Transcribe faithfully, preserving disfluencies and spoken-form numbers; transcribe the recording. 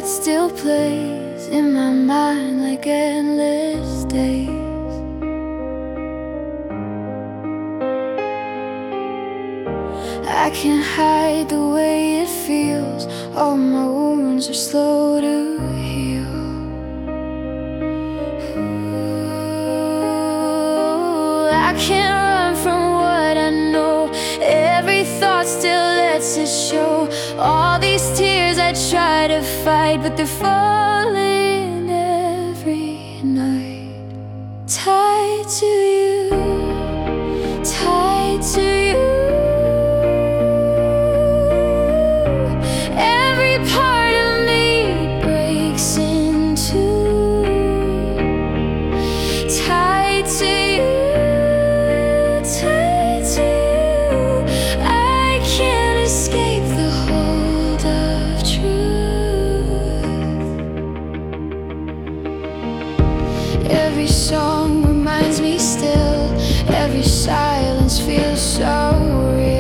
that still plays in my mind like endless days. I can't hide the way it feels. All my wounds are slow to heal. Ooh, I can't run from what I know. Every thought still lets it show. All these tears I try to fight, but they're falling every night. Tied to you, tied to you. Every part of me breaks in two. Tied to you, tied to you. I can't escape the hold of truth. Every song reminds me still. Every silence feels so real.